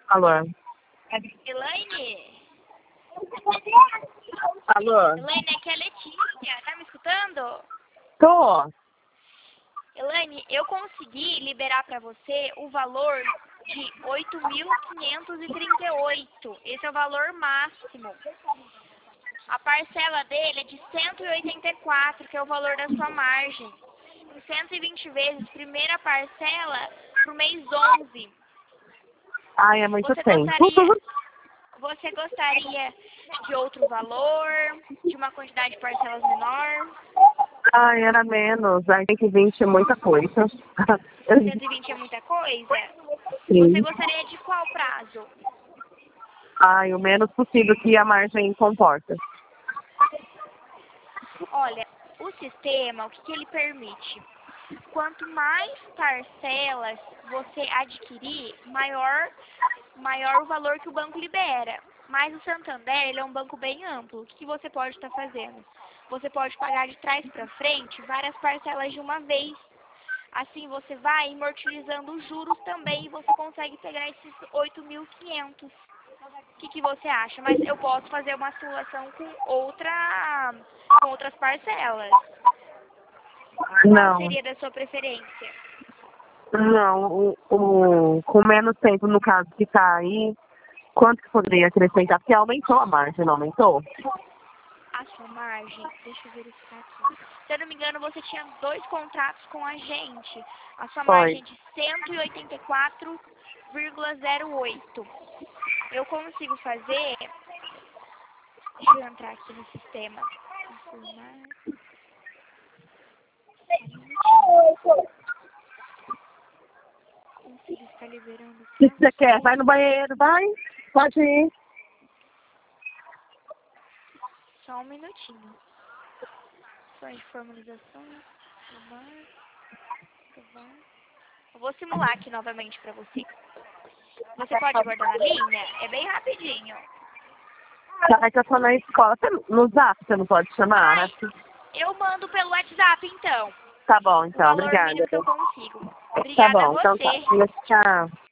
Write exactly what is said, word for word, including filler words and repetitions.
Alô? Elaine? Alô? Elaine, aqui é a Letícia. Tá me escutando? Tô. Elaine, eu consegui liberar pra você o valor de oito mil quinhentos e trinta e oito. Esse é o valor máximo. A parcela dele é de cento e oitenta e quatro, que é o valor da sua margem. Em cento e vinte vezes, primeira parcela pro mês onze. Ai, é muito Você tempo. gostaria, você gostaria de outro valor, de uma quantidade de parcelas menor? Ai, era menos. Ai, cento e vinte é muita coisa. cento e vinte é muita coisa? Sim. Você gostaria de qual prazo? Ai, o menos possível que a margem comporta. Olha, o sistema, o que, que ele permite? Quanto mais parcelas você adquirir, maior, maior o valor que o banco libera. Mas o Santander, ele é um banco bem amplo. O que, que você pode estar fazendo? Você pode pagar de trás para frente várias parcelas de uma vez. Assim você vai amortizando os juros também e você consegue pegar esses oito mil e quinhentos. O que, que você acha? Mas eu posso fazer uma simulação com, outra, com outras parcelas. Qual Não. seria da sua preferência? Não, o, o, com menos tempo, no caso que tá aí, quanto que poderia acrescentar? Porque aumentou a margem, não aumentou? A sua margem, deixa eu verificar aqui. Se eu não me engano, você tinha dois contratos com a gente. A sua Foi. margem é de cento e oitenta e quatro vírgula zero oito. Eu consigo fazer... Deixa eu entrar aqui no sistema. Informar... Consigo estar liberando O que que pra você quer? Vai no banheiro, vai? Pode ir. Só um minutinho. Só de formalização. Informar... Informar... Eu vou simular aqui novamente pra você. Você pode aguardar na linha? É bem rapidinho. Tá, é que eu tô na escola. Você, no zap você não pode chamar? Ai, eu mando pelo WhatsApp, então. Tá bom, O então. valor Obrigada. mínimo que eu consigo. Tá Obrigada a bom, então tá. você. Tchau.